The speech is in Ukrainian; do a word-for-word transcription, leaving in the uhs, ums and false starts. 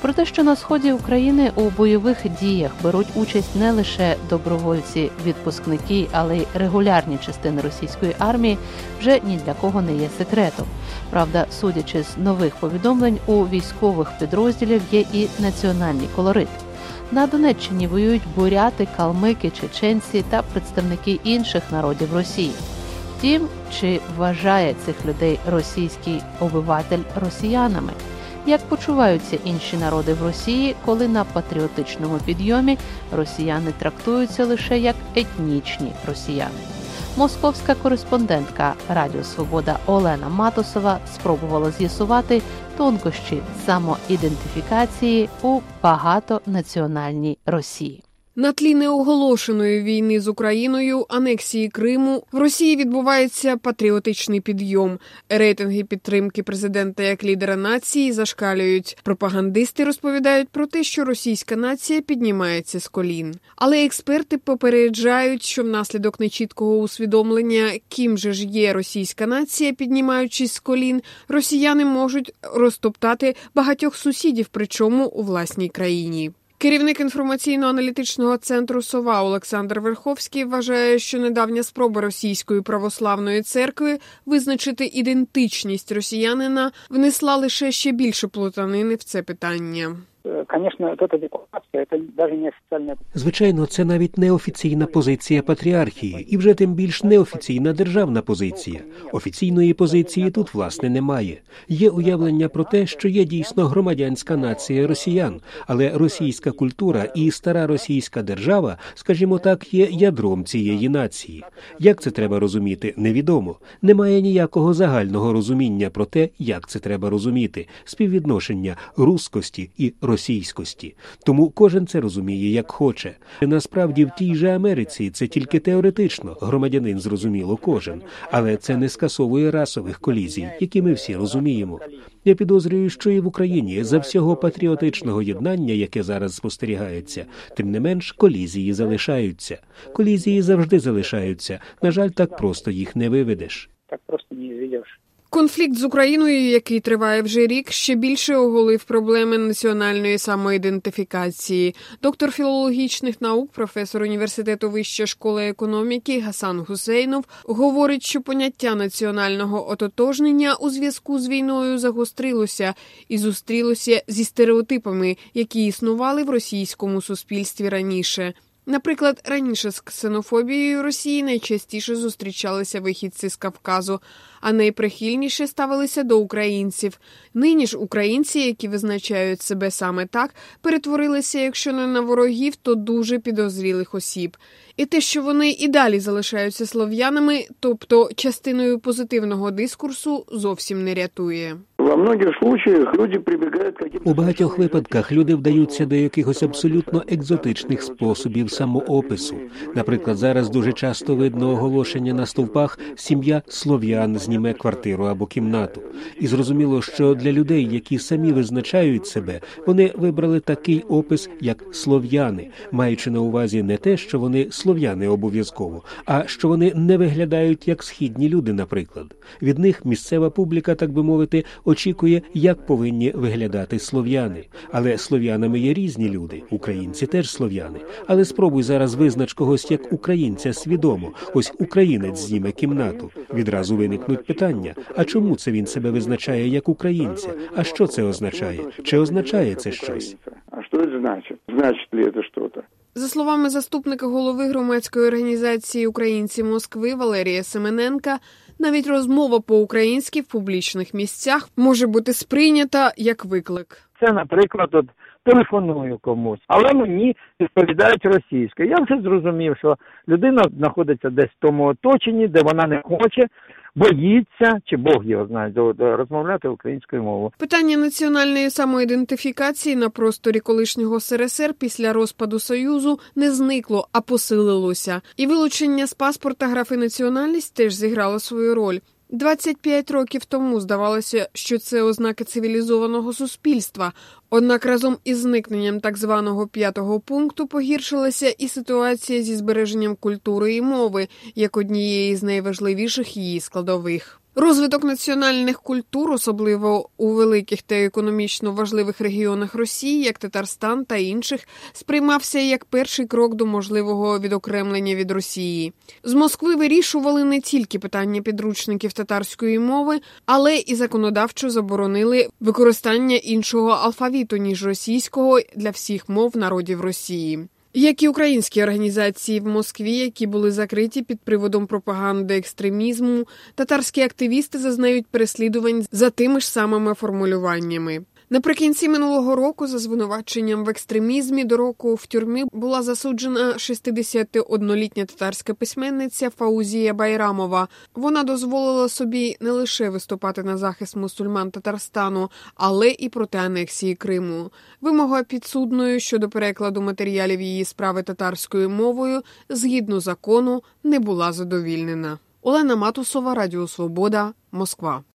Про те, що на сході України у бойових діях беруть участь не лише добровольці-відпускники, але й регулярні частини російської армії, вже ні для кого не є секретом. Правда, судячи з нових повідомлень, у військових підрозділів є і національний колорит. На Донеччині воюють буряти, калмики, чеченці та представники інших народів Росії. Втім, чи вважає цих людей російський обиватель росіянами? Як почуваються інші народи в Росії, коли на патріотичному підйомі росіяни трактуються лише як етнічні росіяни? Московська кореспондентка Радіо Свобода Олена Матусова спробувала з'ясувати тонкощі самоідентифікації у багатонаціональній Росії. На тлі неоголошеної війни з Україною, анексії Криму, в Росії відбувається патріотичний підйом. Рейтинги підтримки президента як лідера нації зашкалюють. Пропагандисти розповідають про те, що російська нація піднімається з колін. Але експерти попереджають, що внаслідок нечіткого усвідомлення, ким же ж є російська нація, піднімаючись з колін, росіяни можуть розтоптати багатьох сусідів, причому у власній країні. Керівник інформаційно-аналітичного центру «Сова» Олександр Верховський вважає, що недавня спроба Російської православної церкви визначити ідентичність росіянина внесла лише ще більше плутанини в це питання. Звісно, ця декларація – це навіть не офіційна... Звичайно, це навіть не офіційна позиція патріархії, і вже тим більш неофіційна державна позиція. Офіційної позиції тут, власне, немає. Є уявлення про те, що є дійсно громадянська нація росіян, але російська культура і стара російська держава, скажімо так, є ядром цієї нації. Як це треба розуміти, невідомо. Немає ніякого загального розуміння про те, як це треба розуміти, співвідношення рускості і російськості. Тому кожен це розуміє, як хоче. Насправді, в тій же Америці це тільки теоретично, громадянин зрозуміло кожен, але це не скасовує расових колізій, які ми всі розуміємо. Я підозрюю, що і в Україні за всього патріотичного єднання, яке зараз спостерігається, тим не менш колізії залишаються. Колізії завжди залишаються. На жаль, так просто їх не виведеш. Так просто не зведеш. Конфлікт з Україною, який триває вже рік, ще більше оголив проблеми національної самоідентифікації. Доктор філологічних наук, професор університету Вища школа економіки Гасан Гусейнов говорить, що поняття національного ототожнення у зв'язку з війною загострилося і зустрілося зі стереотипами, які існували в російському суспільстві раніше. Наприклад, раніше з ксенофобією Росії найчастіше зустрічалися вихідці з Кавказу, а найприхильніше ставилися до українців. Нині ж українці, які визначають себе саме так, перетворилися, якщо не на ворогів, то дуже підозрілих осіб. І те, що вони і далі залишаються слов'янами, тобто частиною позитивного дискурсу, зовсім не рятує. У багатьох випадках люди вдаються до якихось абсолютно екзотичних способів самоопису. Наприклад, зараз дуже часто видно оголошення на стовпах «Сім'я слов'ян зніме квартиру або кімнату». І зрозуміло, що для людей, які самі визначають себе, вони вибрали такий опис, як «слов'яни», маючи на увазі не те, що вони слов'яни обов'язково, а що вони не виглядають як східні люди, наприклад. Від них місцева публіка, так би мовити, очікує, як повинні виглядати слов'яни. Але слов'янами є різні люди, українці теж слов'яни. Але спробуй зараз визнач когось як українця свідомо. Ось українець зніме кімнату. Відразу виникнуть питання, а чому це він себе визначає як українця? А що це означає? Чи означає це щось? А що це значить? Значить ли це щось? За словами заступника голови громадської організації «Українці Москви» Валерія Семененка, навіть розмова по-українськи в публічних місцях може бути сприйнята як виклик. Це, наприклад, от телефоную комусь, але мені відповідають російською. Я вже зрозумів, що людина знаходиться десь в тому оточенні, де вона не хоче, боїться, чи Бог його знає, розмовляти українською мовою. Питання національної самоідентифікації на просторі колишнього СРСР після розпаду Союзу не зникло, а посилилося. І вилучення з паспорта графи «національність» теж зіграло свою роль. двадцять п'ять років тому здавалося, що це ознаки цивілізованого суспільства. Однак разом із зникненням так званого п'ятого пункту погіршилася і ситуація зі збереженням культури і мови, як однієї з найважливіших її складових. Розвиток національних культур, особливо у великих та економічно важливих регіонах Росії, як Татарстан та інших, сприймався як перший крок до можливого відокремлення від Росії. З Москви вирішували не тільки питання підручників татарської мови, але і законодавчо заборонили використання іншого алфавіту, ніж російського, для всіх мов народів Росії. Як і українські організації в Москві, які були закриті під приводом пропаганди екстремізму, татарські активісти зазнають переслідувань за тими ж самими формулюваннями. Наприкінці минулого року за звинуваченням в екстремізмі до року в тюрмі була засуджена шістдесятиоднолітня татарська письменниця Фаузія Байрамова. Вона дозволила собі не лише виступати на захист мусульман Татарстану, але і проти анексії Криму. Вимога підсудної щодо перекладу матеріалів її справи татарською мовою, згідно закону, не була задовільнена. Олена Матусова, Радіо Свобода, Москва.